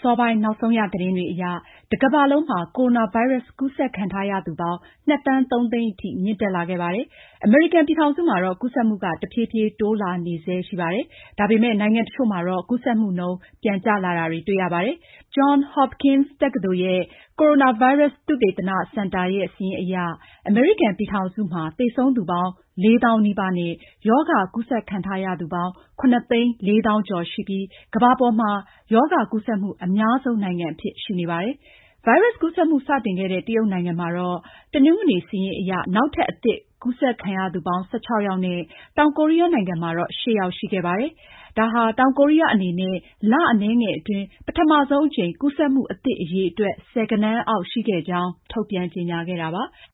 စောပိုင်းနောက်ဆုံးရသတင်းတွေအရ တကမ္ဘာလုံးမှာ ကိုရိုနာဗိုင်းရပ်စ်ကူးစက်ခံထားရသူပေါင်း ၂ သန်း ၃ သိန်းအထိ မြင့်တက်လာခဲ့ပါတယ်။ အမေရိကန်ပြည်ထောင်စုမှာတော့ ကူးစက်မှုက တဖြည်းဖြည်းတိုးလာနေဆဲရှိပါတယ်။ ဒါပေမဲ့ နိုင်ငံတချို့မှာတော့ ကူးစက်မှုနှုန်း ပြန်ကျလာတာတွေတွေ့ရပါတယ်။ Johns Hopkins တက္ကသိုလ်ရဲ့ ကိုရိုနာဗိုင်းရပ်စ် သုတေသနစင်တာရဲ့ စာရင်းအရ အမေရိကန်ပြည်ထောင်စုမှာ သေဆုံးသူပေါင်း ၄ သောင်းနီးပါးနဲ့ ရောဂါကူးစက်ခံထားရသူပေါင်း ၇ သိန်း ၄ သောင်းကျော်ရှိပြီး ကမ္ဘာပေါ်မှာ ရောဂါကူးစက်မှုအများဆုံးနိုင်ငံအဖြစ်ရှိနေပါတယ်။ ဗိုင်းရပ်စ်ကူးစက်မှု စတင်ခဲ့တဲ့ တရုတ်နိုင်ငံမှာတော့ တနင်္ဂနွေစာရင်းအရ နောက်ထပ်အသစ်ကူးစက်ခံရသူပေါင်း ၁၆ ယောက်နဲ့ တောင်ကိုရီးယားနိုင်ငံမှာတော့ ၈ ယောက်ရှိခဲ့ပါတယ်။ ဒါဟာ တောင်ကိုရီးယားအနေနဲ့ လအနည်းငယ်အတွင်း ပထမဆုံးအကြိမ် ကူးစက်မှုအသစ်အရေအတွက် ဆယ်ဂဏန်းအောက်ရှိခဲ့ကြောင်း ထုတ်ပြန်ကြေညာခဲ့တာပါ။